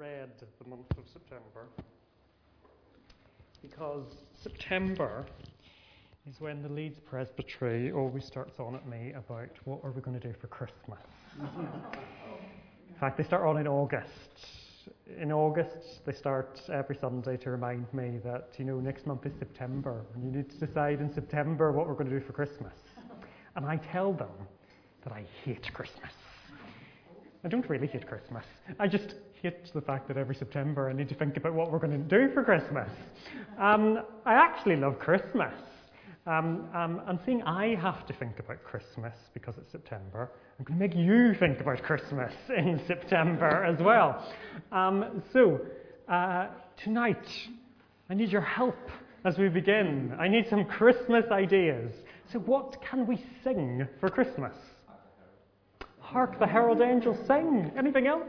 read the month of September because September is when the Leeds Presbytery always starts on at me about what are we going to do for Christmas. In fact, they start on in August. In August, they start every Sunday to remind me that, next month is September, and you need to decide in September what we're going to do for Christmas. And I tell them that I hate Christmas. I don't really hate Christmas. I just hate the fact that every September I need to think about what we're going to do for Christmas. I actually love Christmas. And seeing I have to think about Christmas because it's September, I'm going to make you think about Christmas in September as well. Tonight, I need your help as we begin. I need some Christmas ideas. So what can we sing for Christmas? Hark the herald angels sing. Anything else?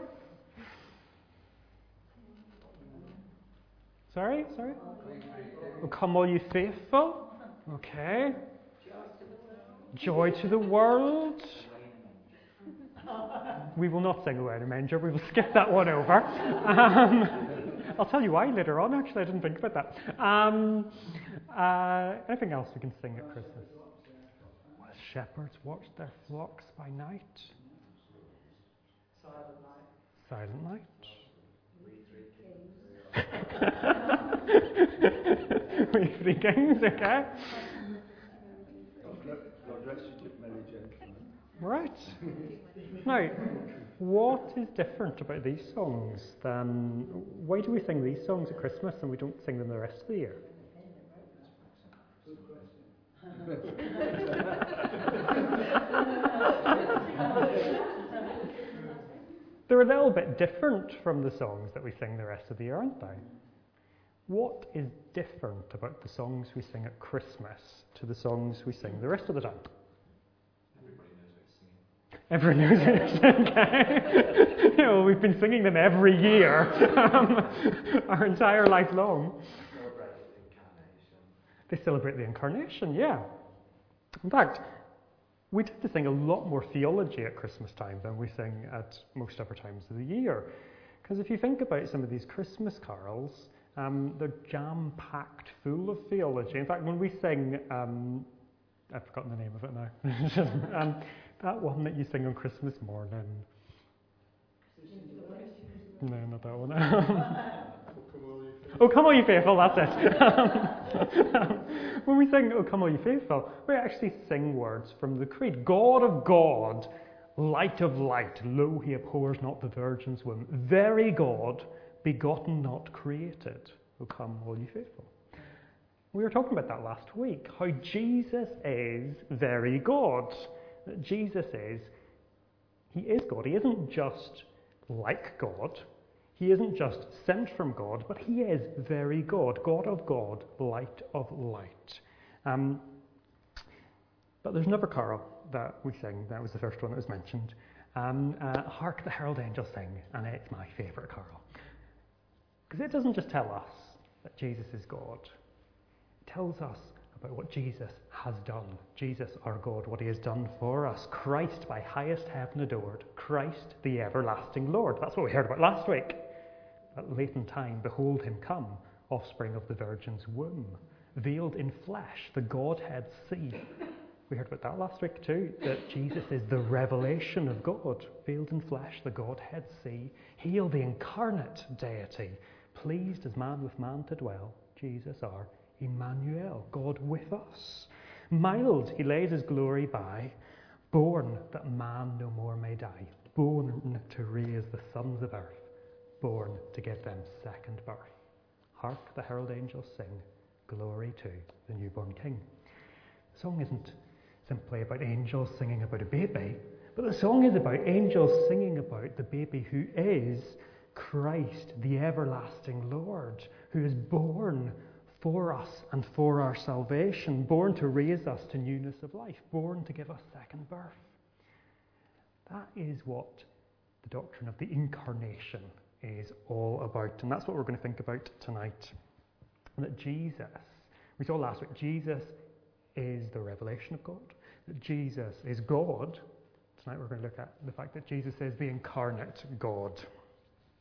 Sorry? Oh, come all you faithful. Okay. Joy to the world. We will not sing Away in a Manger. We will skip that one over. I'll tell you why later on, actually. I didn't think about that. Anything else we can sing at Christmas? Well, shepherds watch their flocks by night. Silent night. We three kings, okay. God rest you, merry gentlemen. Right. Now, what is different about these songs than... Why do we sing these songs at Christmas and we don't sing them the rest of the year? They're a little bit different from the songs that we sing the rest of the year, aren't they? What is different about the songs we sing at Christmas to the songs we sing the rest of the time? Everybody knows what singing. Okay. We've been singing them every year, our entire life long. They celebrate the Incarnation, yeah. In fact, we tend to sing a lot more theology at Christmas time than we sing at most other times of the year. Because if you think about some of these Christmas carols, they're jam-packed full of theology. In fact, when we sing, I've forgotten the name of it now, that one that you sing on Christmas morning. No, not that one. Oh, come all you faithful, that's it. When we sing, oh, come all you faithful, we actually sing words from the Creed. God of God, light of light, lo, he abhors not the virgin's womb. Very God, begotten, not created. O come, all ye faithful. We were talking about that last week, how Jesus is very God. Jesus he is God. He isn't just like God. He isn't just sent from God, but he is very God. God of God, light of light. But there's another carol that we sing. That was the first one that was mentioned. Hark the herald angels sing, and it's my favourite carol. Because it doesn't just tell us that Jesus is God. It tells us about what Jesus has done. Jesus, our God, what he has done for us. Christ by highest heaven adored. Christ the everlasting Lord. That's what we heard about last week. At late in time, behold him come, offspring of the Virgin's womb. Veiled in flesh, the Godhead see. We heard about that last week too, that Jesus is the revelation of God. Veiled in flesh, the Godhead see. Hail the incarnate deity, pleased as man with man to dwell. Jesus our Emmanuel, God with us. Mild, he lays his glory by, born that man no more may die, born to raise the sons of earth, born to give them second birth. Hark the herald angels sing, glory to the newborn King. The song isn't simply about angels singing about a baby, but the song is about angels singing about the baby who is Christ, the everlasting Lord, who is born for us and for our salvation, born to raise us to newness of life, born to give us second birth. That is what the doctrine of the Incarnation is all about, and that's what we're going to think about tonight. And that Jesus, we saw last week, Jesus is the revelation of God, that Jesus is God. Tonight we're going to look at the fact that Jesus is the incarnate God.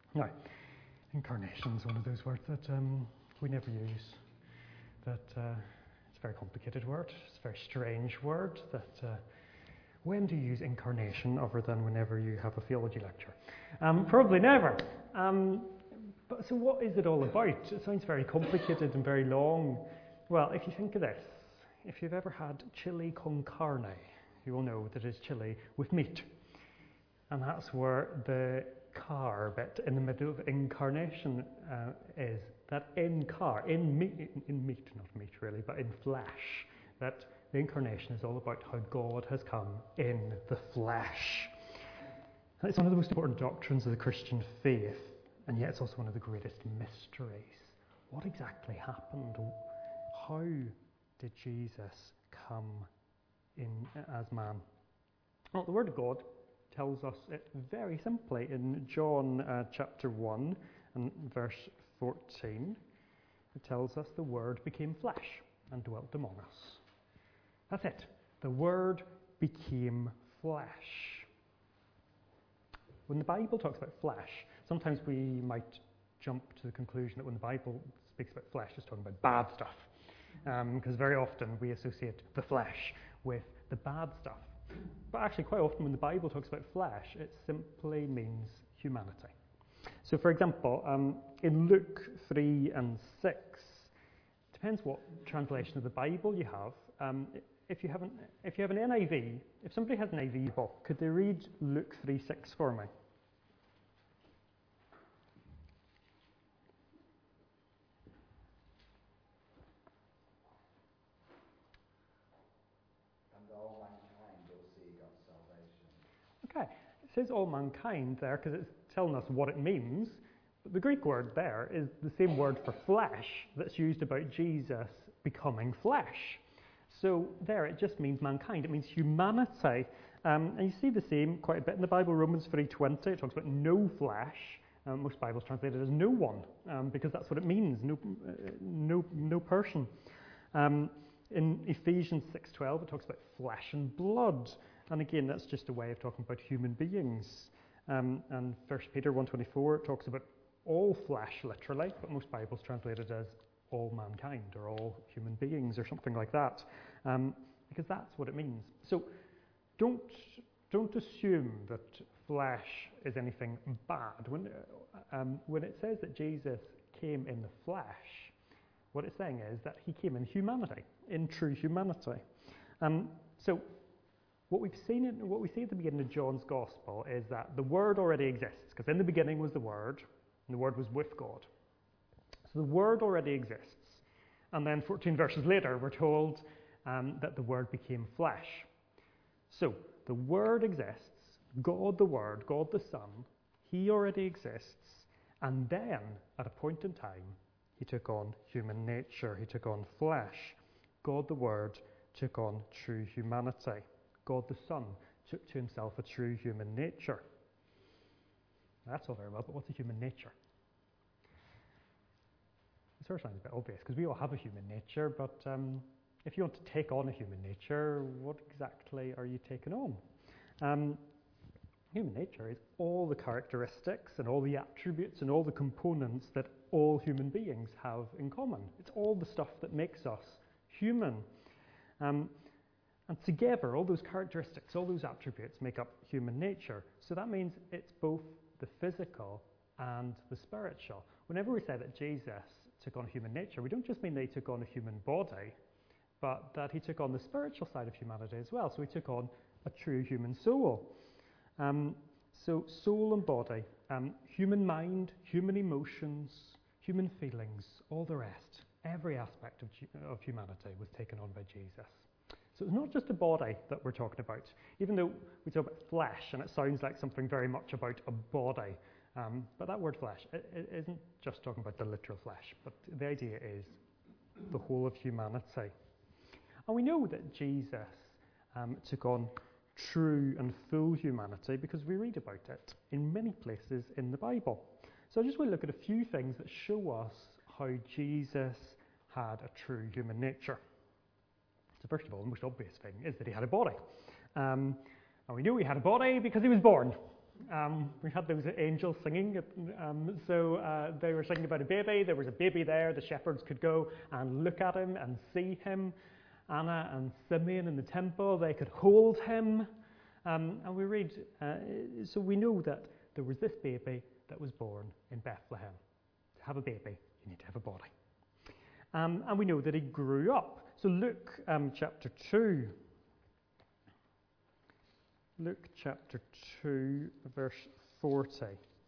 Now, incarnation is one of those words that we never use. That it's a very complicated word. It's a very strange word. That when do you use incarnation other than whenever you have a theology lecture? Probably never. But so what is it all about? It sounds very complicated and very long. Well, if you think of this, if you've ever had chili con carne, you will know that it's chili with meat. And that's where the car bit in the middle of incarnation is. That in meat, not meat really, but in flesh. That the incarnation is all about how God has come in the flesh. And it's one of the most important doctrines of the Christian faith, and yet it's also one of the greatest mysteries. What exactly happened? How did Jesus come in as man? Well, the Word of God tells us it very simply in John chapter 1 and verse 14. It tells us the Word became flesh and dwelt among us. That's it. The Word became flesh. When the Bible talks about flesh, sometimes we might jump to the conclusion that when the Bible speaks about flesh, it's talking about bad stuff. Because very often we associate the flesh with the bad stuff. But actually, quite often when the Bible talks about flesh, it simply means humanity. So, for example, in Luke 3 and 6, it depends what translation of the Bible you have. If you have an NIV, if somebody has an NIV book, could they read Luke 3:6 for me? Okay, it says all mankind there because it's telling us what it means. But the Greek word there is the same word for flesh that's used about Jesus becoming flesh. So there it just means mankind. It means humanity. And you see the same quite a bit in the Bible. Romans 3:20, it talks about no flesh. Most Bibles translate it as no one because that's what it means, no person. In Ephesians 6:12, it talks about flesh and blood. And again, that's just a way of talking about human beings. And 1 Peter 1:24 talks about all flesh, literally, but most Bibles translate it as all mankind or all human beings or something like that, because that's what it means. So don't assume that flesh is anything bad. When it says that Jesus came in the flesh, what it's saying is that he came in humanity, in true humanity. So what we see at the beginning of John's Gospel is that the Word already exists, because in the beginning was the Word, and the Word was with God. So the Word already exists. And then 14 verses later, we're told that the Word became flesh. So the Word exists, God the Word, God the Son, he already exists, and then at a point in time, he took on human nature, he took on flesh. God the Word took on true humanity. God the Son took to himself a true human nature. Now, that's all very well, but what's a human nature? It sort of sounds a bit obvious, because we all have a human nature, but if you want to take on a human nature, what exactly are you taking on? Human nature is all the characteristics and all the attributes and all the components that all human beings have in common. It's all the stuff that makes us human. And together, all those characteristics, all those attributes make up human nature. So that means it's both the physical and the spiritual. Whenever we say that Jesus took on human nature, we don't just mean that he took on a human body, but that he took on the spiritual side of humanity as well. So he took on a true human soul. So soul and body, human mind, human emotions, human feelings, all the rest, every aspect of humanity was taken on by Jesus. So it's not just a body that we're talking about, even though we talk about flesh and it sounds like something very much about a body. But that word flesh, it isn't just talking about the literal flesh, but the idea is the whole of humanity. And we know that Jesus took on true and full humanity because we read about it in many places in the Bible. So I just want to look at a few things that show us how Jesus had a true human nature. So first of all, the most obvious thing is that he had a body. And we knew he had a body because he was born. We had those angels singing. So they were singing about a baby. There was a baby there. The shepherds could go and look at him and see him. Anna and Simeon in the temple, they could hold him. And we read, so we know that there was this baby that was born in Bethlehem. To have a baby, you need to have a body. And we know that he grew up. So Luke chapter 2. Luke chapter 2, verse 40.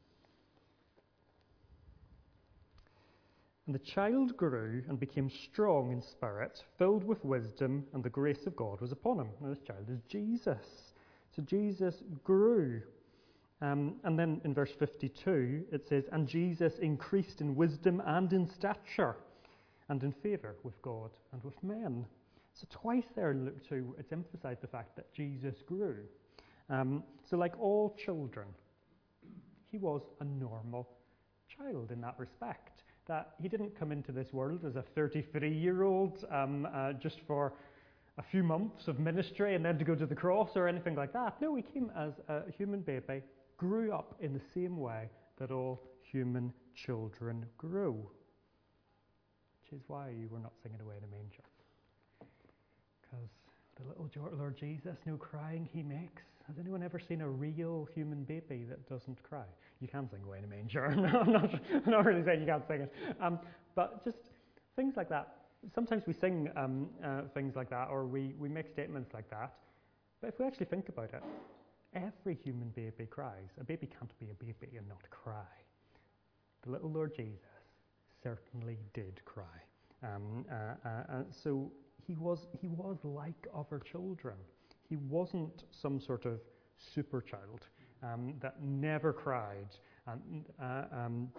And the child grew and became strong in spirit, filled with wisdom, and the grace of God was upon him. Now this child is Jesus. So Jesus grew. And then in verse 52, it says, and Jesus increased in wisdom and in stature, and in favour with God and with men. So twice there in Luke 2, it's emphasised the fact that Jesus grew. So like all children, he was a normal child in that respect. That he didn't come into this world as a 33-year-old just for a few months of ministry and then to go to the cross or anything like that. No, he came as a human baby, grew up in the same way that all human children grew. Which is why you were not singing away in a manger. Because the little Lord Jesus, no crying he makes. Has anyone ever seen a real human baby that doesn't cry? You can sing away in a manger. I'm not really saying you can't sing it. But just things like that. Sometimes we sing things like that, or we make statements like that. But if we actually think about it, every human baby cries. A baby can't be a baby and not cry. The little Lord Jesus certainly did cry. So he was like other children. He wasn't some sort of super child that never cried and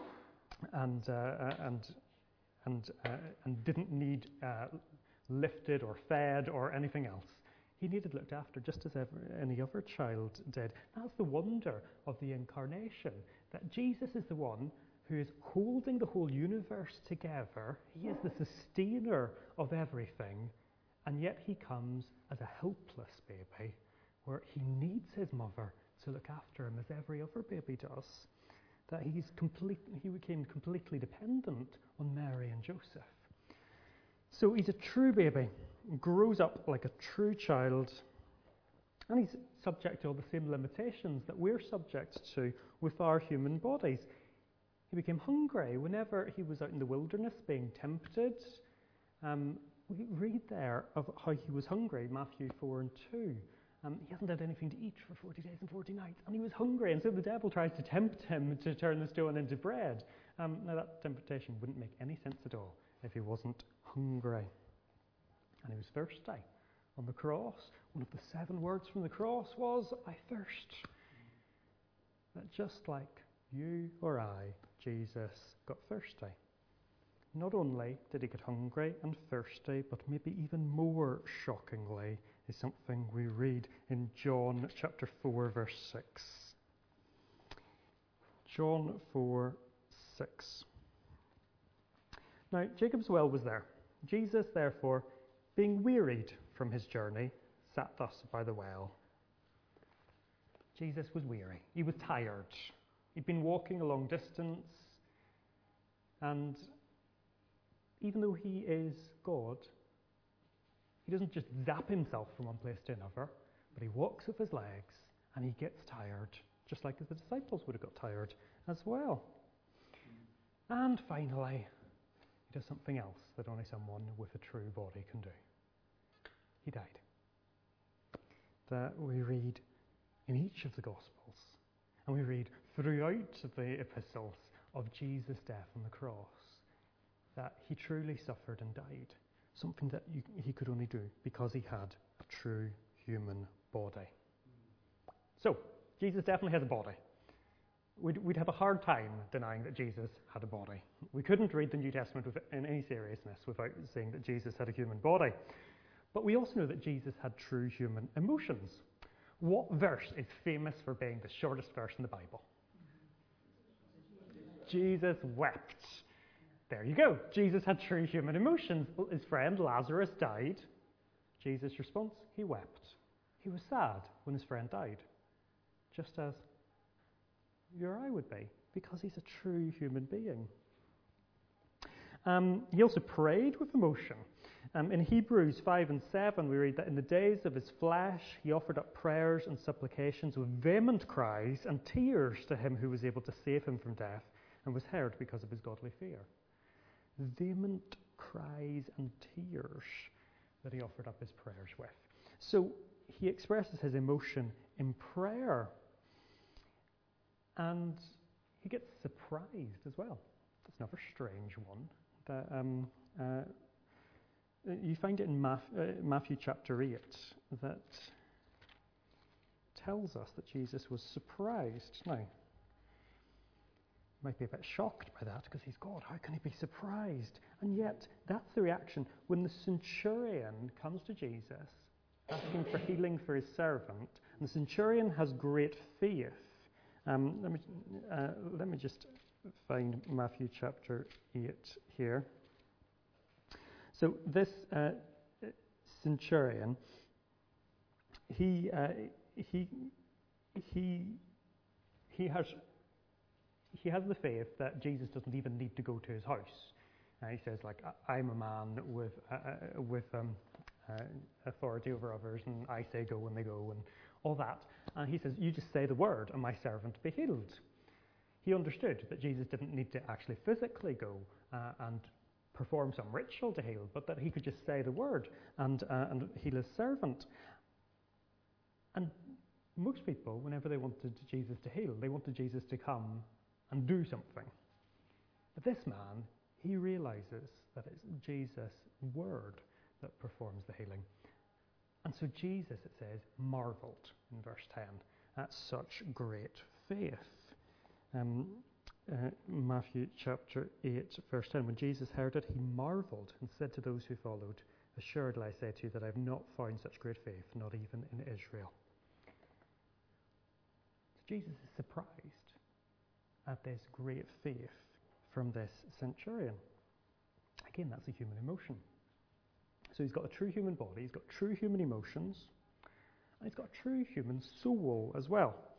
didn't need lifted or fed or anything else. He needed looked after just as any other child did. That's the wonder of the incarnation, that Jesus is the one who is holding the whole universe together. He is the sustainer of everything. And yet he comes as a helpless baby where he needs his mother to look after him as every other baby does. That he became completely dependent on Mary and Joseph. So he's a true baby, grows up like a true child, and he's subject to all the same limitations that we're subject to with our human bodies. He became hungry whenever he was out in the wilderness being tempted. We read there of how he was hungry, Matthew 4 and 2. He hasn't had anything to eat for 40 days and 40 nights, and he was hungry, and so the devil tries to tempt him to turn the stone into bread. Now that temptation wouldn't make any sense at all if he wasn't hungry. And he was thirsty. On the cross, one of the 7 words from the cross was, I thirst. That just like you or I, Jesus got thirsty. Not only did he get hungry and thirsty, but maybe even more shockingly is something we read in John chapter 4, verse 6. John 4, 6. Now, Jacob's well was there. Jesus, therefore, being wearied from his journey, sat thus by the well. Jesus was weary. He was tired. He'd been walking a long distance, and even though he is God, he doesn't just zap himself from one place to another, but he walks with his legs and he gets tired, just like the disciples would have got tired as well. And finally, he does something else that only someone with a true body can do. He died. That we read in each of the Gospels, and we read throughout the epistles of Jesus' death on the cross, that he truly suffered and died, something that he could only do because he had a true human body. So, Jesus definitely has a body. We'd have a hard time denying that Jesus had a body. We couldn't read the New Testament in any seriousness without saying that Jesus had a human body. But we also know that Jesus had true human emotions. What verse is famous for being the shortest verse in the Bible? Jesus wept. There you go. Jesus had true human emotions. His friend Lazarus died. Jesus' response, he wept. He was sad when his friend died, just as you or I would be, because he's a true human being. He also prayed with emotion. In Hebrews 5 and 7, we read that in the days of his flesh, he offered up prayers and supplications with vehement cries and tears to him who was able to save him from death and was heard because of his godly fear. Vehement cries and tears that he offered up his prayers with. So he expresses his emotion in prayer. And he gets surprised as well. That's another strange one. That you find it in Matthew chapter 8 that tells us that Jesus was surprised. Now, might be a bit shocked by that because he's God. How can he be surprised? And yet, that's the reaction when the centurion comes to Jesus asking for healing for his servant. And the centurion has great faith. Let me just find Matthew chapter 8 here. So this centurion, he has the faith that Jesus doesn't even need to go to his house. He says, like, I'm a man with authority over others, and I say go and they go, and all that. And he says, you just say the word, and my servant be healed. He understood that Jesus didn't need to actually physically go and perform some ritual to heal, but that he could just say the word and heal his servant. And most people, whenever they wanted Jesus to heal, they wanted Jesus to come and do something. But this man, he realizes that it's Jesus' word that performs the healing. And so Jesus, it says, marveled in verse 10 at such great faith. Matthew chapter 8, verse 10, when Jesus heard it, he marveled and said to those who followed, assuredly I say to you that I have not found such great faith, not even in Israel. So Jesus is surprised at this great faith from this centurion. Again, that's a human emotion. So he's got a true human body, he's got true human emotions, and he's got a true human soul as well.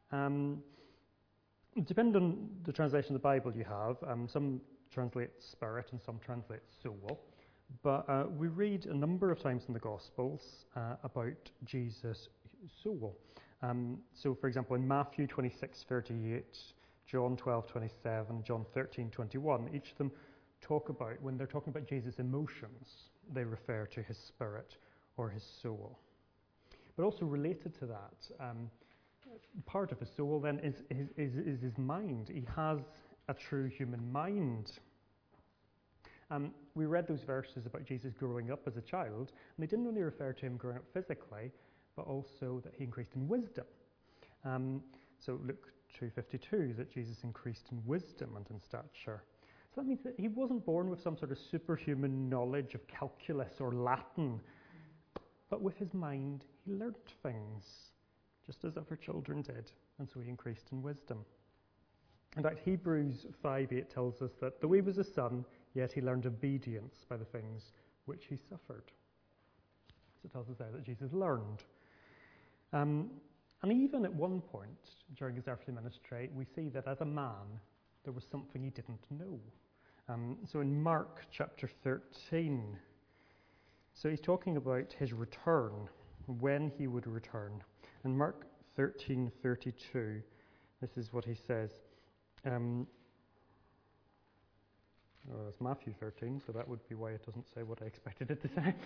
Depending on the translation of the Bible you have, some translate spirit and some translate soul. But we read a number of times in the Gospels about Jesus' soul. So, for example, in Matthew 26:38, John 12:27, John 13:21, each of them talk about, when they're talking about Jesus' emotions, they refer to his spirit or his soul. But also related to that, part of his soul then is his mind. He has a true human mind. We read those verses about Jesus growing up as a child, and they didn't only refer to him growing up physically, but also that he increased in wisdom. So Luke 2:52, that Jesus increased in wisdom and in stature. So that means that he wasn't born with some sort of superhuman knowledge of calculus or Latin, but with his mind he learnt things, just as other children did, and so he increased in wisdom. In fact, Hebrews 5:8 tells us that though he was a son, yet he learned obedience by the things which he suffered. So it tells us there that Jesus learned. And even at one point during his earthly ministry, we see that as a man, there was something he didn't know. So in Mark chapter 13, so he's talking about his return, when he would return. In Mark 13:32, this is what he says. It's Matthew 13, so that would be why it doesn't say what I expected it to say.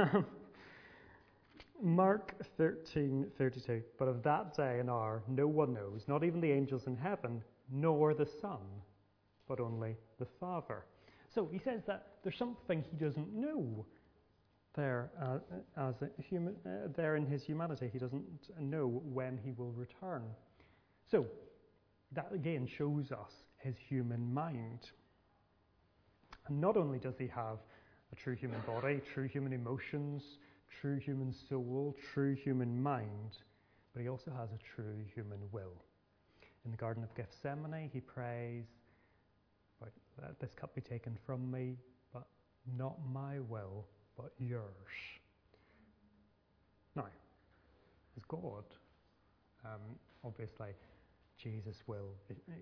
Mark 13:32, but of that day and hour no one knows, not even the angels in heaven, nor the Son, but only the Father. So he says that there's something he doesn't know there as a human. There in his humanity, he doesn't know when he will return. So that again shows us his human mind. And not only does he have a true human body, true human emotions, true human soul, true human mind, but he also has a true human will. In the Garden of Gethsemane, he prays, let this cup be taken from me, but not my will, but yours. Now, as God, obviously, Jesus' will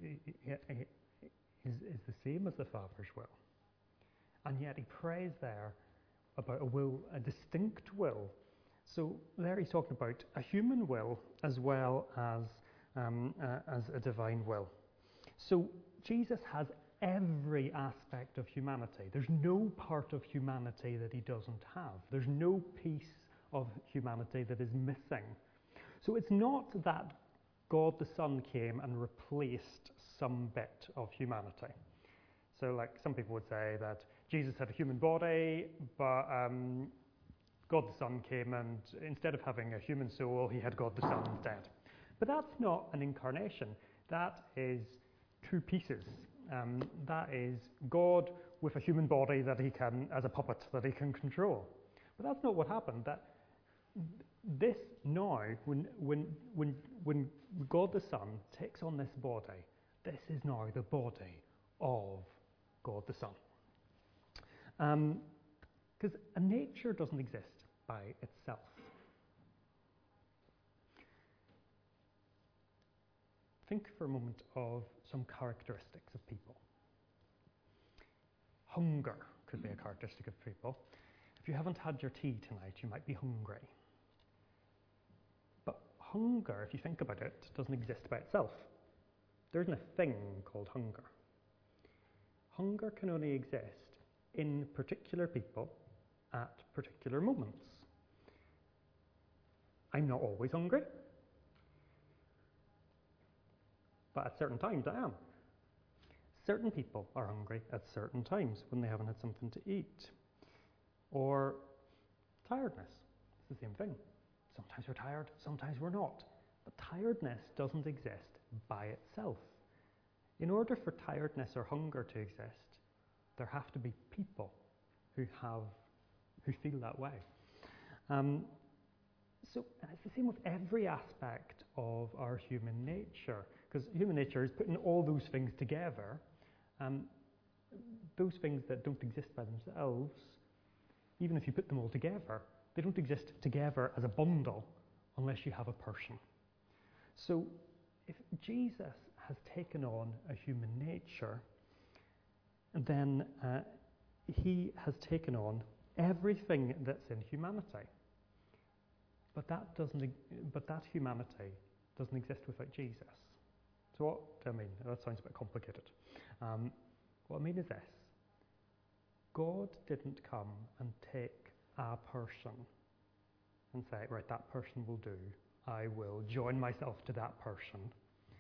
is the same as the Father's will. And yet he prays there about a will, a distinct will. So there he's talking about a human will as well as a divine will. So Jesus has every aspect of humanity. There's no part of humanity that he doesn't have. There's no piece of humanity that is missing. So it's not that God the Son came and replaced some bit of humanity. So like some people would say that Jesus had a human body, but God the Son came and instead of having a human soul, he had God the Son instead. But that's not an incarnation. That is two pieces. That is God with a human body that he can, as a puppet, that he can control. But that's not what happened. That this now, when God the Son takes on this body, this is now the body of God the Son. Because a nature doesn't exist by itself. Think for a moment of some characteristics of people. Hunger could be a characteristic of people. If you haven't had your tea tonight, you might be hungry. But hunger, if you think about it, doesn't exist by itself. There isn't a thing called hunger. Hunger can only exist in particular people at particular moments. I'm not always hungry, but at certain times I am. Certain people are hungry at certain times when they haven't had something to eat. Or tiredness, it's the same thing. Sometimes we're tired, sometimes we're not. But tiredness doesn't exist by itself. In order for tiredness or hunger to exist, there have to be people who feel that way. So it's the same with every aspect of our human nature, because human nature is putting all those things together. Those things that don't exist by themselves, even if you put them all together, they don't exist together as a bundle unless you have a person. So if Jesus has taken on a human nature, then he has taken on everything that's in humanity. But that humanity doesn't exist without Jesus. So what do I mean? That sounds a bit complicated. What I mean is this. God didn't come and take a person and say, right, that person will do. I will join myself to that person.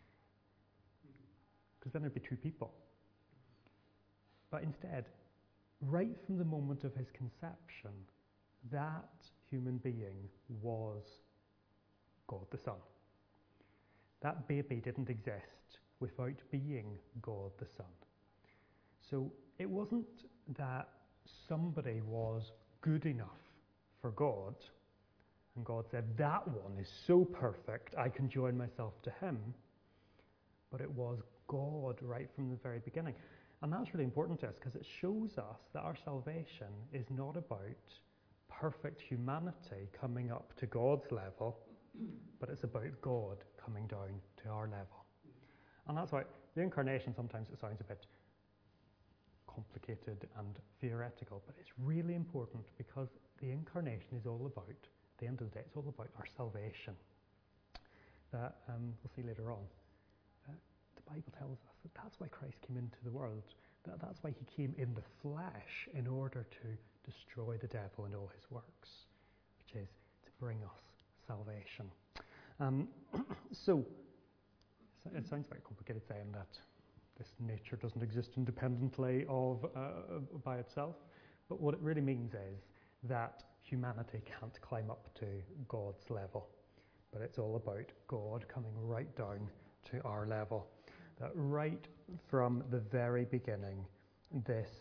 Because then there'd be two people. But instead, right from the moment of his conception, that human being was God the Son. That baby didn't exist without being God the Son. So it wasn't that somebody was good enough for God, and God said, that one is so perfect, I can join myself to him. But it was God right from the very beginning. And that's really important to us because it shows us that our salvation is not about perfect humanity coming up to God's level, but it's about God coming down to our level. And that's why the incarnation, sometimes it sounds a bit complicated and theoretical, but it's really important because the incarnation is all about, at the end of the day, it's all about our salvation. That we'll see later on. The Bible tells us that that's why Christ came into the world. That's why he came in the flesh in order to destroy the devil and all his works, which is to bring us salvation. So it sounds very complicated saying that this nature doesn't exist independently by itself, but what it really means is that humanity can't climb up to God's level, but it's all about God coming right down to our level. That right from the very beginning, this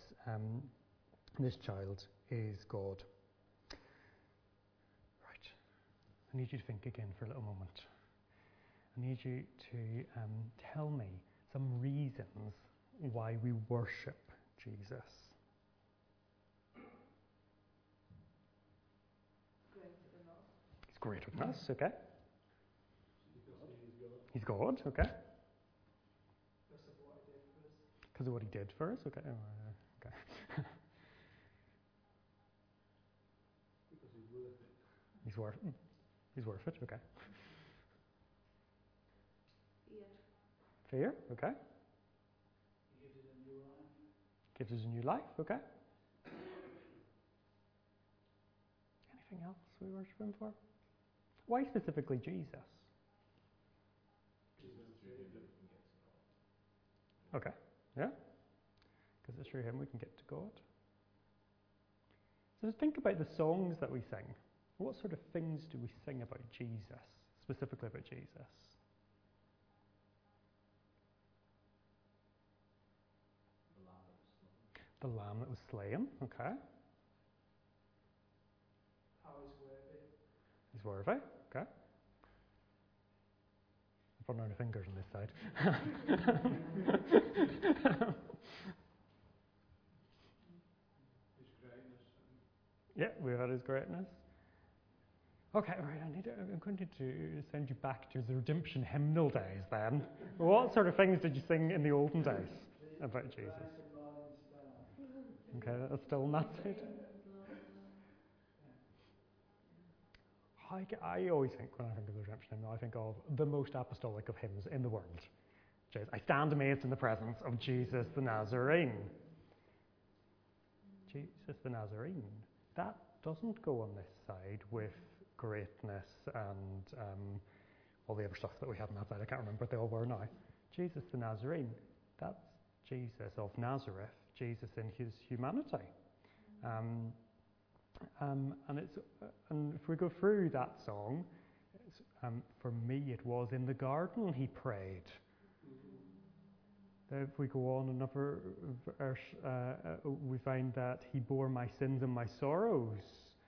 child is God. Right. I need you to think again for a little moment. I need you to tell me some reasons why we worship Jesus. He's greater than us, okay? Because he is God. He's God, okay? Because of what he did for us? Okay. Okay. Because he's worth it. He's worth it, okay. Fear. Fear, okay. He gives us a new life. Gives us a new life, okay. Anything else we worship him for? Why specifically Jesus? Okay, yeah. Because it's through him we can get to God. So think about the songs that we sing. What sort of things do we sing about Jesus, specifically about Jesus? The Lamb that was slain, okay. How he's worthy. He's worthy, okay. I've run out of fingers on this side. His greatness. Yeah, we've had his greatness. Okay, right, I'm going to send you back to the redemption hymnal days then. What sort of things did you sing in the olden days about Jesus? Okay, that's still not it. I always think, when I think of the redemption hymnal, I think of the most apostolic of hymns in the world. Which is, I stand amazed in the presence of Jesus the Nazarene. Jesus the Nazarene. That doesn't go on this side with greatness and all the other stuff that we have on that side. I can't remember what they all were now. Jesus the Nazarene. That's Jesus of Nazareth, Jesus in his humanity. And if we go through that song, for me it was in the garden he prayed. If we go on another verse, we find that he bore my sins and my sorrows.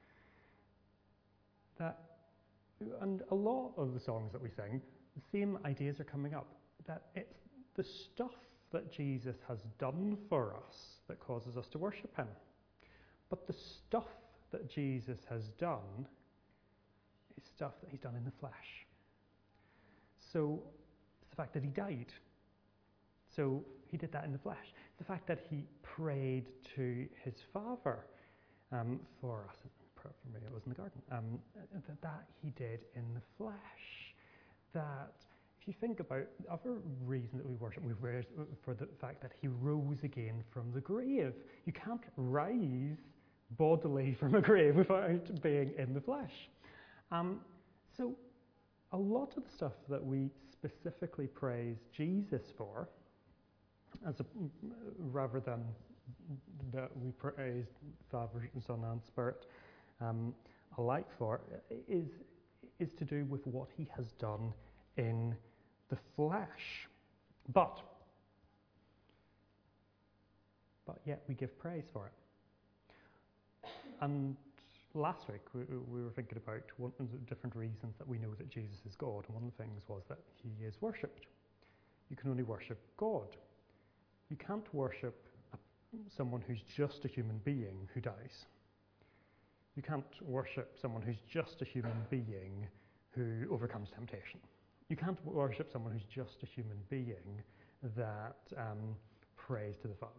And a lot of the songs that we sing, the same ideas are coming up. That it's the stuff that Jesus has done for us that causes us to worship him. But the stuff that Jesus has done is stuff that he's done in the flesh. So it's the fact that he died. So he did that in the flesh. The fact that he prayed to his Father for us. For me, it was in the garden. That he did in the flesh. That if you think about the other reason that we worship for the fact that he rose again from the grave. You can't rise bodily from a grave without being in the flesh. So a lot of the stuff that we specifically praise Jesus for, rather than that we praise Father, Son and Spirit alike for, is to do with what he has done in the flesh. But yet we give praise for it. And last week we were thinking about one of the different reasons that we know that Jesus is God, and one of the things was that he is worshipped. You can only worship God. You can't worship someone who's just a human being who dies. You can't worship someone who's just a human being who overcomes temptation. You can't worship someone who's just a human being that prays to the Father.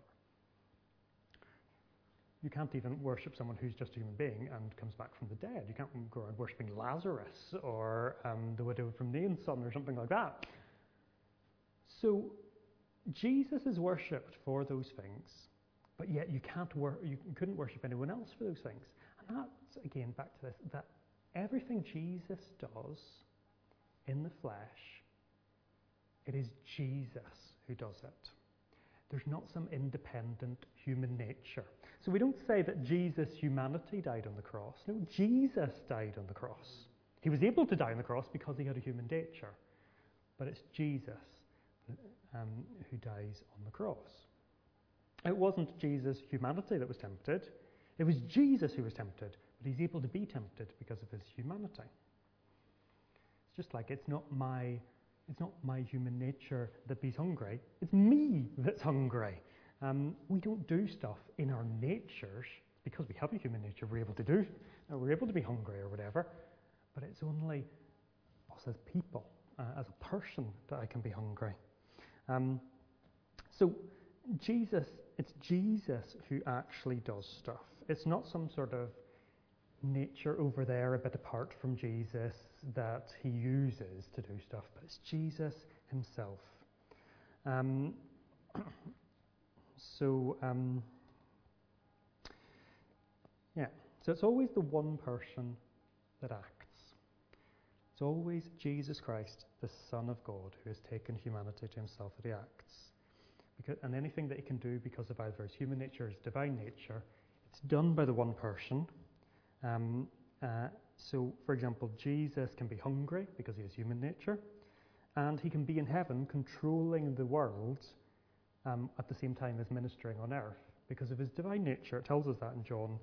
You can't even worship someone who's just a human being and comes back from the dead. You can't go around worshipping Lazarus or the widow from Nain's son or something like that. So Jesus is worshipped for those things, but yet you couldn't worship anyone else for those things. And that's, again, back to this, that everything Jesus does in the flesh, it is Jesus who does it. There's not some independent human nature. So we don't say that Jesus' humanity died on the cross. No, Jesus died on the cross. He was able to die on the cross because he had a human nature. But it's Jesus who dies on the cross. It wasn't Jesus' humanity that was tempted. It was Jesus who was tempted, but he's able to be tempted because of his humanity. It's just like it's not my human nature that be's hungry. It's me that's hungry. We don't do stuff in our natures because we have a human nature. We're able to be hungry or whatever. But it's only us as people, as a person, that I can be hungry. So it's Jesus who actually does stuff. It's not some sort of nature over there a bit apart from Jesus that he uses to do stuff, but it's Jesus himself. So it's always the one person that acts. It's always Jesus Christ, the Son of God, who has taken humanity to himself, that he acts. And anything that he can do because of either his human nature or his divine nature, it's done by the one person. So, for example, Jesus can be hungry because he has human nature, and he can be in heaven controlling the world at the same time as ministering on earth because of his divine nature. It tells us that in John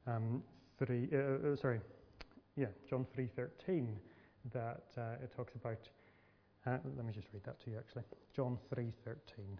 3:13, that it talks about. Let me just read that to you. Actually, John 3:13.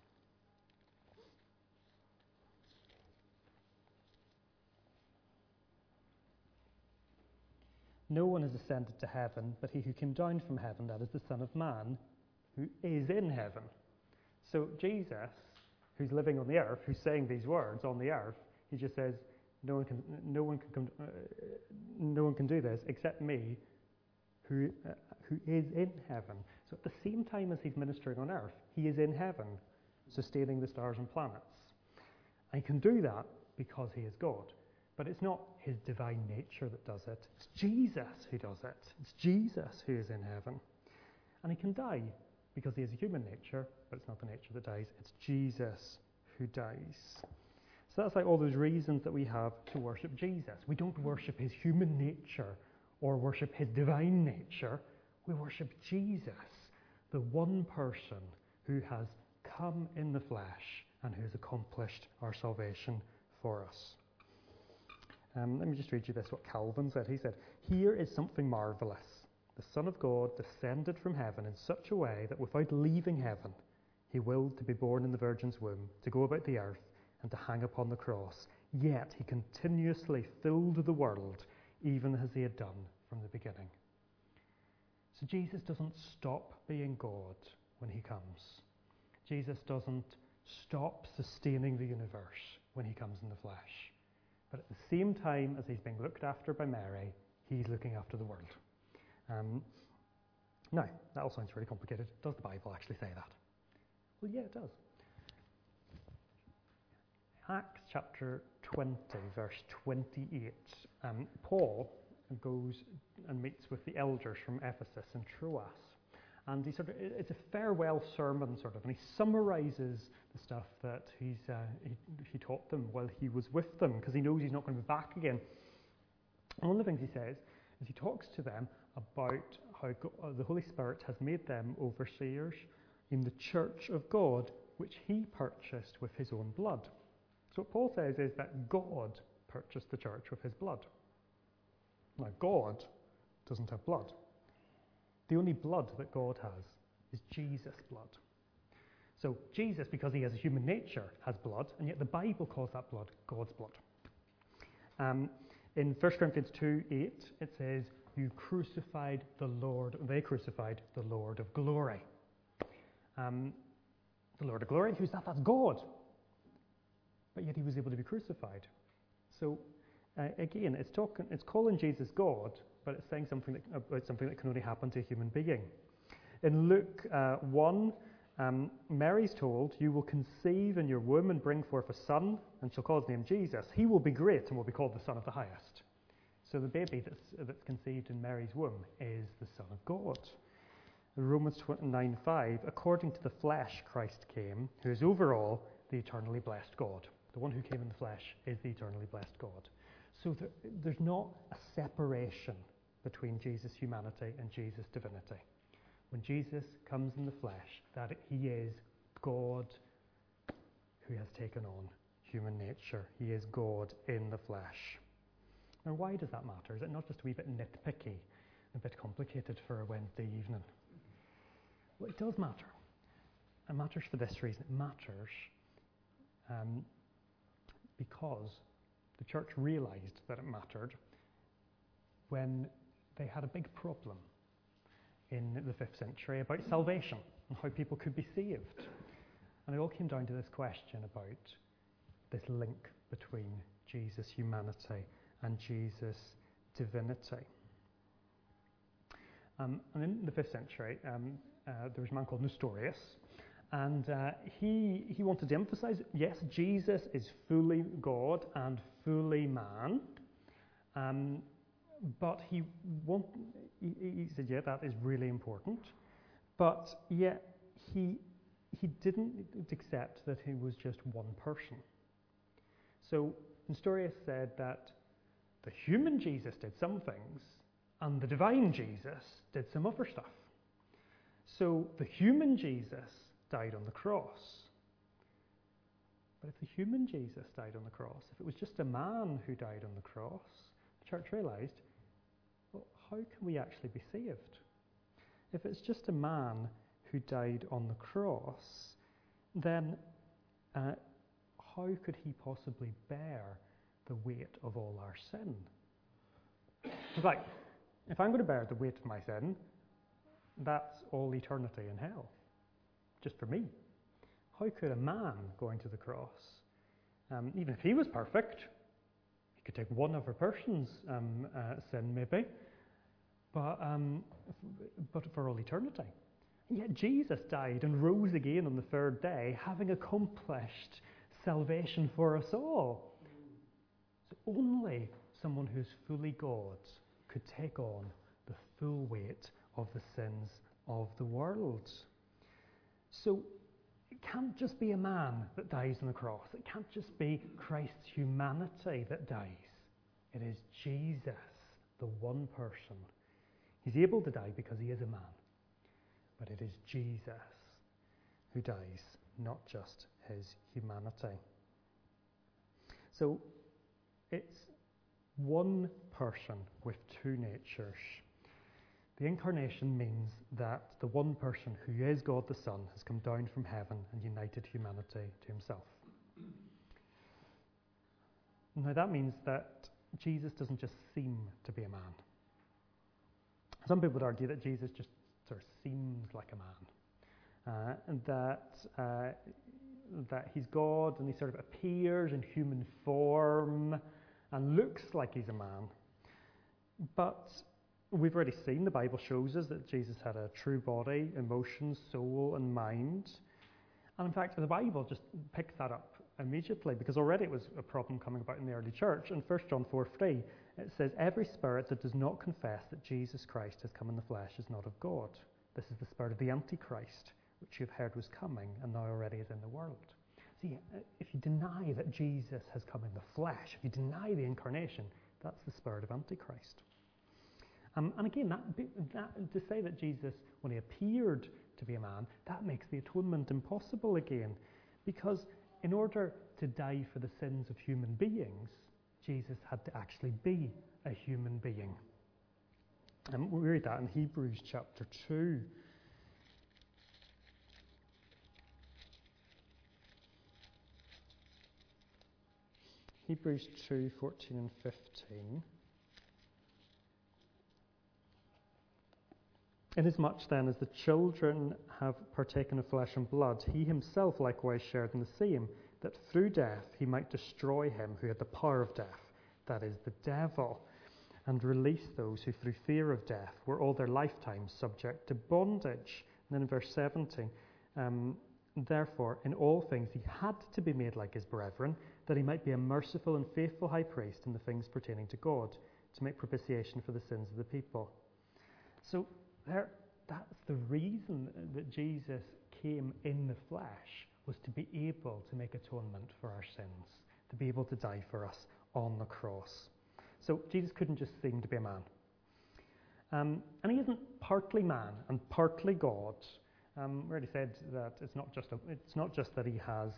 No one has ascended to heaven, but he who came down from heaven, that is the Son of Man, who is in heaven. So Jesus, who's living on the earth, who's saying these words on the earth, he just says, no one can do this except me, who is in heaven. So at the same time as he's ministering on earth, he is in heaven, sustaining the stars and planets. And he can do that because he is God. But it's not his divine nature that does it. It's Jesus who does it. It's Jesus who is in heaven. And he can die because he has a human nature, but it's not the nature that dies. It's Jesus who dies. So that's like all those reasons that we have to worship Jesus. We don't worship his human nature or worship his divine nature. We worship Jesus, the one person who has come in the flesh and who has accomplished our salvation for us. Let me just read you this, what Calvin said. He said, "Here is something marvellous. The Son of God descended from heaven in such a way that without leaving heaven, he willed to be born in the Virgin's womb, to go about the earth, and to hang upon the cross. Yet he continuously filled the world, even as he had done from the beginning." So Jesus doesn't stop being God when he comes. Jesus doesn't stop sustaining the universe when he comes in the flesh. But at the same time as he's being looked after by Mary, he's looking after the world. Now, that all sounds really complicated. Does the Bible actually say that? Well, yeah, it does. Acts chapter 20, verse 28. Paul goes and meets with the elders from Ephesus and Troas. And it's a farewell sermon, and he summarises the stuff that he taught them while he was with them, because he knows he's not going to be back again. And one of the things he says is he talks to them about how the Holy Spirit has made them overseers in the church of God, which he purchased with his own blood. So what Paul says is that God purchased the church with his blood. Now, God doesn't have blood. The only blood that God has is Jesus' blood. So Jesus, because he has a human nature, has blood, and yet the Bible calls that blood God's blood. In 1 Corinthians 2:8, it says, they crucified the Lord of glory. The Lord of glory, who's that? That's God. But yet he was able to be crucified. So again, it's calling Jesus God, but it's saying something that can only happen to a human being. In Luke 1, Mary's told, "You will conceive in your womb and bring forth a son, and shall call his name Jesus. He will be great and will be called the Son of the Highest." So the baby that's conceived in Mary's womb is the Son of God. Romans 9:5, according to the flesh Christ came, who is over all the eternally blessed God. The one who came in the flesh is the eternally blessed God. So there's not a separation between Jesus' humanity and Jesus' divinity. When Jesus comes in the flesh, that he is God who has taken on human nature. He is God in the flesh. Now, why does that matter? Is it not just a wee bit nitpicky, a bit complicated for a Wednesday evening? Well, it does matter. It matters for this reason. It matters because the church realised that it mattered when they had a big problem in the 5th century about salvation and how people could be saved. And it all came down to this question about this link between Jesus' humanity and Jesus' divinity. And in the 5th century, there was a man called Nestorius, and he wanted to emphasize, yes, Jesus is fully God and fully man, but he said, yeah, that is really important, but yet he didn't accept that he was just one person. So Nestorius said that the human Jesus did some things, and the divine Jesus did some other stuff. So the human Jesus died on the cross. But if the human Jesus died on the cross, if it was just a man who died on the cross, the church realised, well, how can we actually be saved? If it's just a man who died on the cross, then how could he possibly bear the weight of all our sin? It's like, if I'm going to bear the weight of my sin, that's all eternity in hell, just for me. How could a man going to the cross, even if he was perfect, he could take one other person's sin maybe, but for all eternity. And yet Jesus died and rose again on the 3rd day, having accomplished salvation for us all. So only someone who's fully God could take on the full weight of the sins of the world. So it can't just be a man that dies on the cross. It can't just be Christ's humanity that dies. It is Jesus, the one person. He's able to die because he is a man. But it is Jesus who dies, not just his humanity. So it's one person with two natures. The incarnation means that the one person who is God the Son has come down from heaven and united humanity to himself. Now that means that Jesus doesn't just seem to be a man. Some people would argue that Jesus just sort of seems like a man, and that he's God and he sort of appears in human form and looks like he's a man. But we've already seen, the Bible shows us that Jesus had a true body, emotions, soul and mind. And in fact, the Bible just picks that up immediately, because already it was a problem coming about in the early church. In 1 John 4:3, it says, "Every spirit that does not confess that Jesus Christ has come in the flesh is not of God. This is the spirit of the Antichrist, which you've heard was coming and now already is in the world." See, if you deny that Jesus has come in the flesh, if you deny the incarnation, that's the spirit of Antichrist. And again, that to say that Jesus, when he appeared to be a man, that makes the atonement impossible again. Because in order to die for the sins of human beings, Jesus had to actually be a human being. And we read that in Hebrews chapter 2. Hebrews 2:14 and 15. "Inasmuch then as the children have partaken of flesh and blood, he himself likewise shared in the same, that through death he might destroy him who had the power of death, that is, the devil, and release those who through fear of death were all their lifetime subject to bondage." And then in verse 17, "Therefore in all things he had to be made like his brethren, that he might be a merciful and faithful high priest in the things pertaining to God, to make propitiation for the sins of the people." So that's the reason that Jesus came in the flesh, was to be able to make atonement for our sins, to be able to die for us on the cross. So Jesus couldn't just seem to be a man. And he isn't partly man and partly God. We already said that it's not just that he has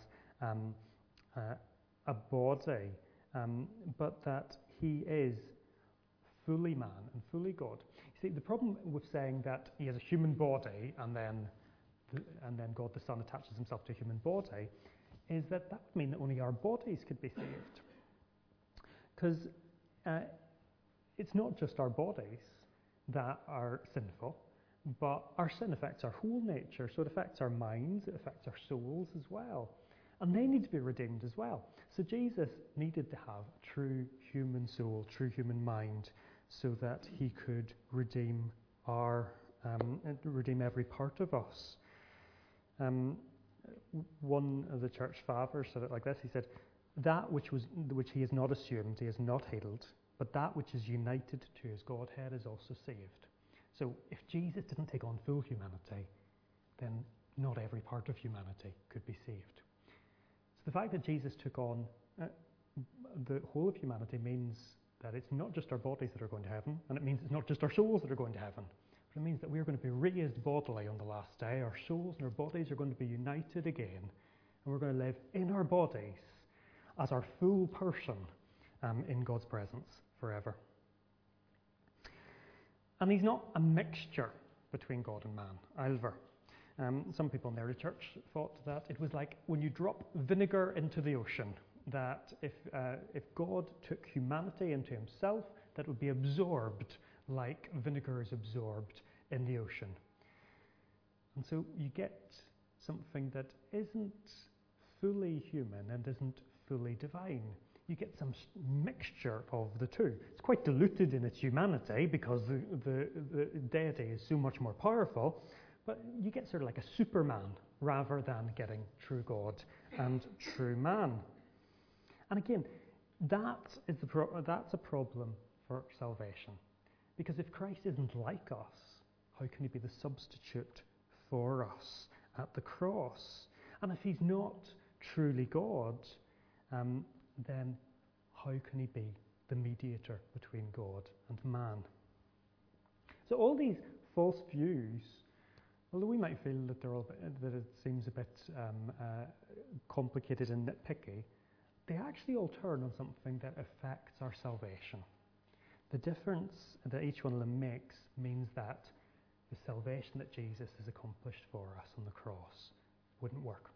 a body, but that he is fully man and fully God. See, the problem with saying that he has a human body and then God the Son attaches himself to a human body is that would mean that only our bodies could be saved. Because it's not just our bodies that are sinful, But our sin affects our whole nature, so it affects our minds, it affects our souls as well. And they need to be redeemed as well. So Jesus needed to have a true human soul, true human mind, so that he could redeem redeem every part of us. One of the church fathers said it like this. He said, "That which he has not assumed, he has not healed, but that which is united to his Godhead is also saved." So if Jesus didn't take on full humanity, then not every part of humanity could be saved. So the fact that Jesus took on the whole of humanity means that it's not just our bodies that are going to heaven, and it means it's not just our souls that are going to heaven, but it means that we're going to be raised bodily on the last day. Our souls and our bodies are going to be united again, and we're going to live in our bodies as our full person in God's presence forever. And he's not a mixture between God and man either. Some people in the early church thought that it was like when you drop vinegar into the ocean, that if God took humanity into himself, that it would be absorbed like vinegar is absorbed in the ocean. And so you get something that isn't fully human and isn't fully divine. You get some mixture of the two. It's quite diluted in its humanity because the deity is so much more powerful, but you get sort of like a Superman rather than getting true God and true man. And again, that's a problem for salvation. Because if Christ isn't like us, how can he be the substitute for us at the cross? And if he's not truly God, then how can he be the mediator between God and man? So all these false views, although we might feel that that it seems a bit complicated and nitpicky, they actually all turn on something that affects our salvation. The difference that each one of them makes means that the salvation that Jesus has accomplished for us on the cross wouldn't work.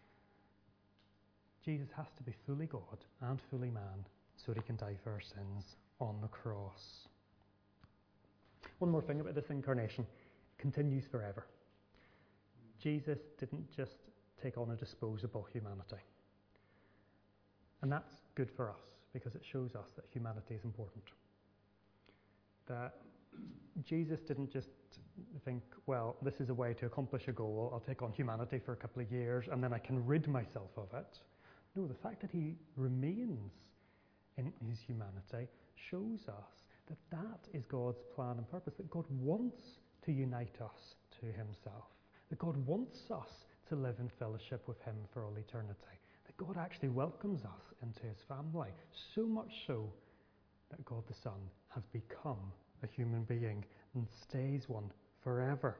Jesus has to be fully God and fully man so that he can die for our sins on the cross. One more thing about this incarnation: it continues forever. Jesus didn't just take on a disposable humanity. And that's good for us because it shows us that humanity is important. That Jesus didn't just think, well, this is a way to accomplish a goal, I'll take on humanity for a couple of years and then I can rid myself of it. No, the fact that he remains in his humanity shows us that that is God's plan and purpose, that God wants to unite us to himself, that God wants us to live in fellowship with him for all eternity, that God actually welcomes us into his family, so much so that God the Son has become a human being and stays one forever.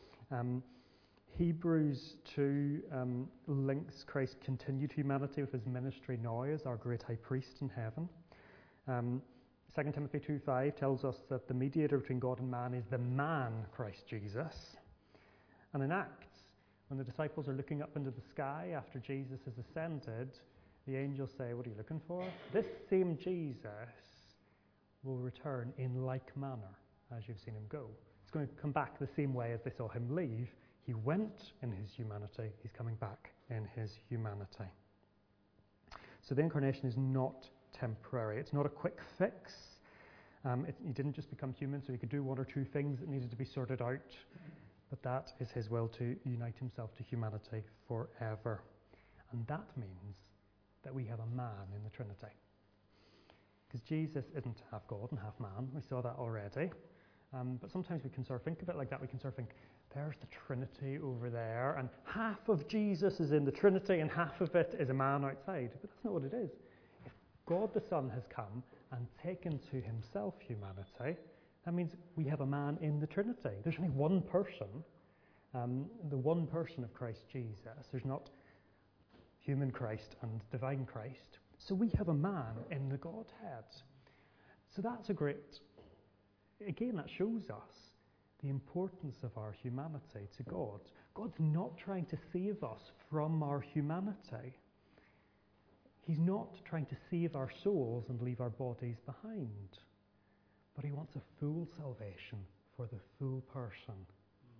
Hebrews 2 links Christ's continued humanity with his ministry now as our great high priest in heaven. 2 Timothy 2:5 tells us that the mediator between God and man is the man Christ Jesus. And in Acts, when the disciples are looking up into the sky after Jesus has ascended, the angels say, "What are you looking for? This same Jesus will return in like manner as you've seen him go." It's going to come back the same way as they saw him leave. He went in his humanity, he's coming back in his humanity. So the incarnation is not temporary. It's not a quick fix. He didn't just become human so he could do one or two things that needed to be sorted out, but that is his will to unite himself to humanity forever. And that means that we have a man in the Trinity. Because Jesus isn't half God and half man. We saw that already. But sometimes we can sort of think of it like that. We can sort of think, there's the Trinity over there, and half of Jesus is in the Trinity and half of it is a man outside. But that's not what it is. If God the Son has come and taken to himself humanity, that means we have a man in the Trinity. There's only one person, the one person of Christ Jesus. There's not human Christ and divine Christ. So we have a man in the Godhead. So that's again, that shows us the importance of our humanity to God. God's not trying to save us from our humanity. He's not trying to save our souls and leave our bodies behind. But he wants a full salvation for the full person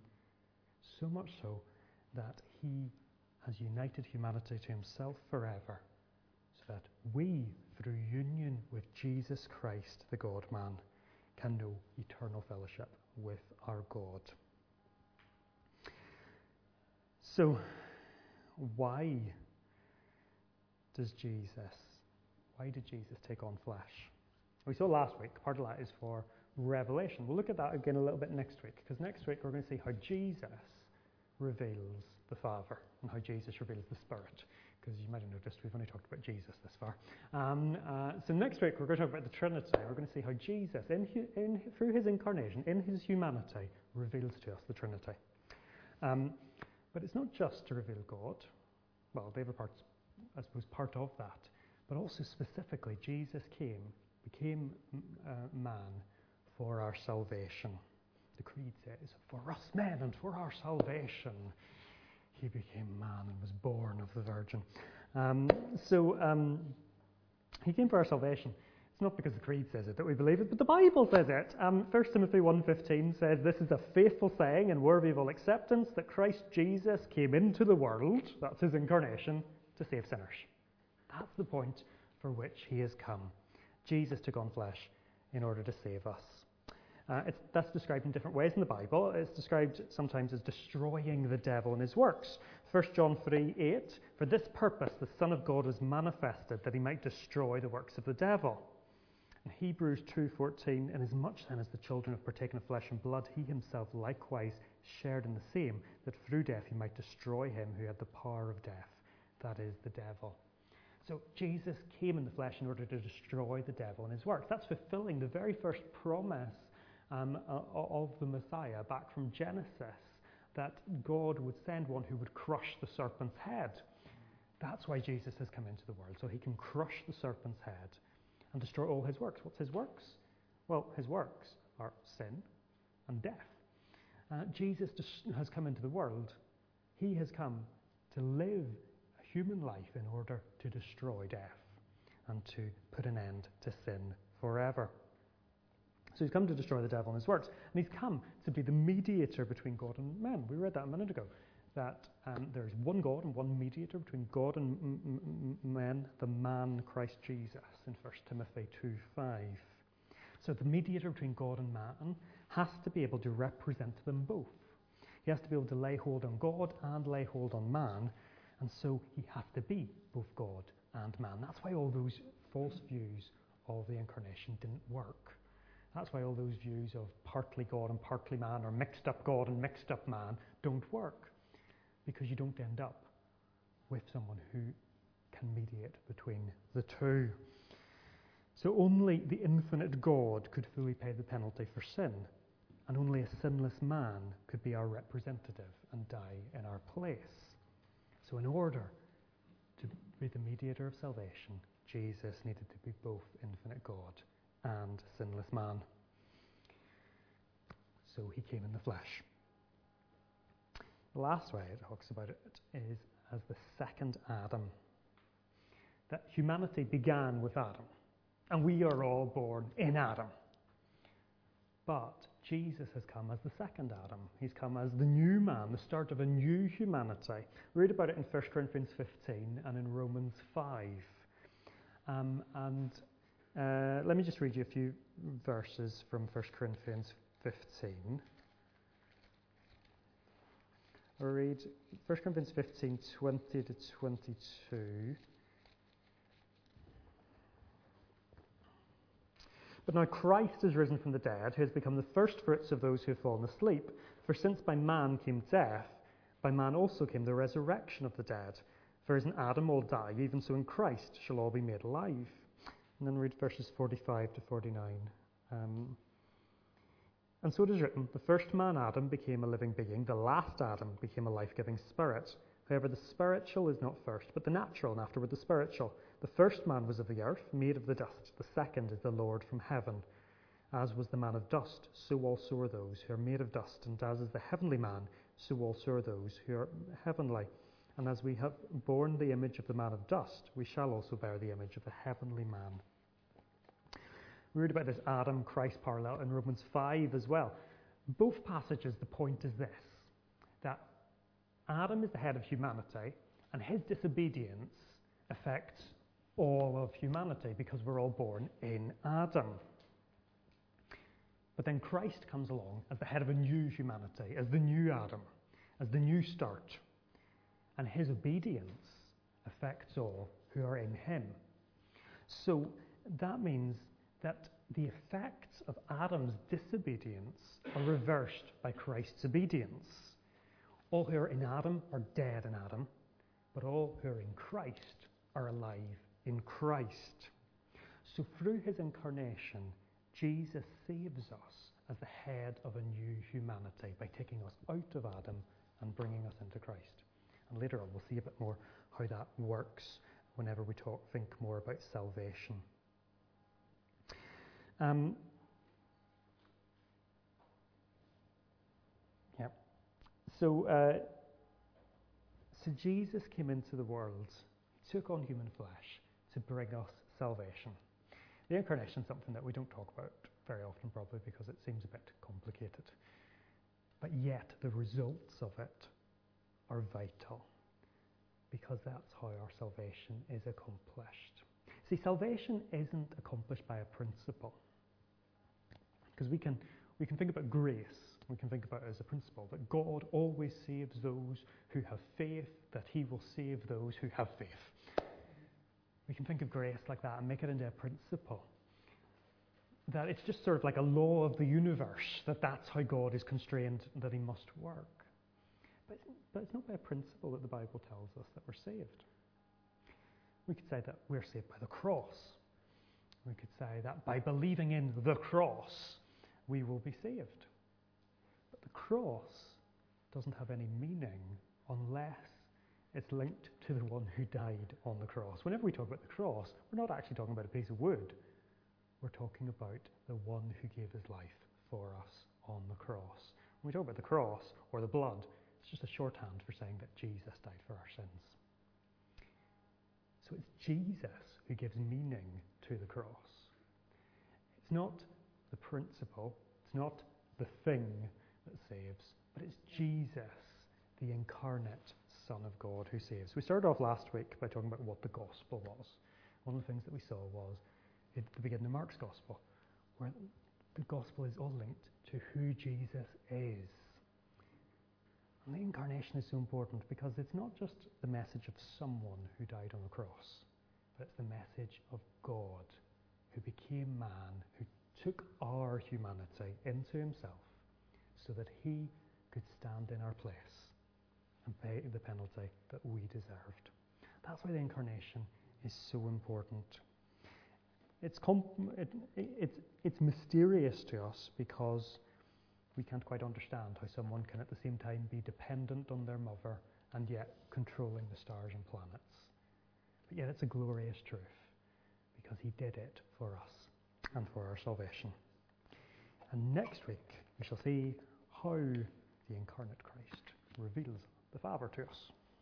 so much so that he has united humanity to himself forever, so that we, through union with Jesus Christ, the God-man, can know eternal fellowship with our God. So, why did Jesus take on flesh? We saw last week, part of that is for revelation. We'll look at that again a little bit next week, because next week we're going to see how Jesus reveals the Father and how Jesus reveals the Spirit, because you might have noticed we've only talked about Jesus this far. So next week we're going to talk about the Trinity. We're going to see how Jesus, through his incarnation, in his humanity, reveals to us the Trinity. But it's not just to reveal God. Well, they were I suppose, part of that. But also specifically, Jesus became man for our salvation. The Creed says, for us men and for our salvation, he became man and was born of the Virgin. He came for our salvation. It's not because the Creed says it that we believe it, but the Bible says it. 1 Timothy 1:15 says, this is a faithful saying and worthy of all acceptance, that Christ Jesus came into the world, that's his incarnation, to save sinners. That's the point for which he has come. Jesus took on flesh in order to save us. That's described in different ways in the Bible. It's described sometimes as destroying the devil and his works. 1 John 3:8, for this purpose the Son of God was manifested, that he might destroy the works of the devil. In Hebrews 2:14, inasmuch then as the children have partaken of flesh and blood, he himself likewise shared in the same, that through death he might destroy him who had the power of death, that is, the devil. So Jesus came in the flesh in order to destroy the devil and his works. That's fulfilling the very first promise of the Messiah back from Genesis, that God would send one who would crush the serpent's head. That's why Jesus has come into the world, so he can crush the serpent's head and destroy all his works. What's his works? Well, his works are sin and death. Jesus has come into the world. He has come to live a human life in order to destroy death and to put an end to sin forever. So he's come to destroy the devil and his works. And he's come to be the mediator between God and men. We read that a minute ago, that there is one God and one mediator between God and men, the man Christ Jesus, in 1 Timothy 2:5. So the mediator between God and man has to be able to represent them both. He has to be able to lay hold on God and lay hold on man, and so he has to be both God and man. That's why all those false views of the incarnation didn't work. That's why all those views of partly God and partly man, or mixed up God and mixed up man, don't work. Because you don't end up with someone who can mediate between the two. So only the infinite God could fully pay the penalty for sin, and only a sinless man could be our representative and die in our place. So in order to be the mediator of salvation, Jesus needed to be both infinite God and sinless man. So he came in the flesh. The last way it talks about it is as the second Adam. That humanity began with Adam, and we are all born in Adam. But Jesus has come as the second Adam. He's come as the new man, the start of a new humanity. Read about it in 1 Corinthians 15 and in Romans 5. Let me just read you a few verses from 1 Corinthians 15. I'll read 1 Corinthians 15, 20 to 22. But now Christ is risen from the dead, who has become the first fruits of those who have fallen asleep. For since by man came death, by man also came the resurrection of the dead. For as in Adam all die, even so in Christ shall all be made alive. And then read verses 45 to 49. And so it is written, the first man, Adam, became a living being. The last Adam became a life-giving spirit. However, the spiritual is not first, but the natural, and afterward the spiritual. The first man was of the earth, made of the dust. The second is the Lord from heaven. As was the man of dust, so also are those who are made of dust. And as is the heavenly man, so also are those who are heavenly. And as we have borne the image of the man of dust, we shall also bear the image of the heavenly man. We read about this Adam-Christ parallel in Romans 5 as well. Both passages, the point is this, that Adam is the head of humanity, and his disobedience affects all of humanity because we're all born in Adam. But then Christ comes along as the head of a new humanity, as the new Adam, as the new start. And his obedience affects all who are in him. So that means that the effects of Adam's disobedience are reversed by Christ's obedience. All who are in Adam are dead in Adam, but all who are in Christ are alive in Christ. So through his incarnation, Jesus saves us as the head of a new humanity by taking us out of Adam and bringing us into Christ. And later on, we'll see a bit more how that works whenever we think more about salvation. So Jesus came into the world, took on human flesh to bring us salvation. The incarnation is something that we don't talk about very often, probably because it seems a bit complicated. But yet the results of it are vital, because that's how our salvation is accomplished. See, salvation isn't accomplished by a principle. Because we can think about grace, we can think about it as a principle, that God always saves those who have faith, that he will save those who have faith. We can think of grace like that and make it into a principle. That it's just sort of like a law of the universe, that's how God is constrained, that he must work. But it's not by a principle that the Bible tells us that we're saved. We could say that we're saved by the cross. We could say that by believing in the cross, we will be saved. But the cross doesn't have any meaning unless it's linked to the one who died on the cross. Whenever we talk about the cross, we're not actually talking about a piece of wood. We're talking about the one who gave his life for us on the cross. When we talk about the cross or the blood, it's just a shorthand for saying that Jesus died for our sins. So it's Jesus who gives meaning to the cross. It's not the principle, it's not the thing that saves, but it's Jesus, the incarnate Son of God, who saves. We started off last week by talking about what the gospel was. One of the things that we saw was at the beginning of Mark's gospel, where the gospel is all linked to who Jesus is. And the incarnation is so important because it's not just the message of someone who died on the cross, but it's the message of God who became man, who took our humanity into himself so that he could stand in our place and pay the penalty that we deserved. That's why the incarnation is so important. It's mysterious to us because we can't quite understand how someone can at the same time be dependent on their mother and yet controlling the stars and planets. But yet it's a glorious truth because he did it for us and for our salvation. And next week we shall see how the incarnate Christ reveals the Father to us.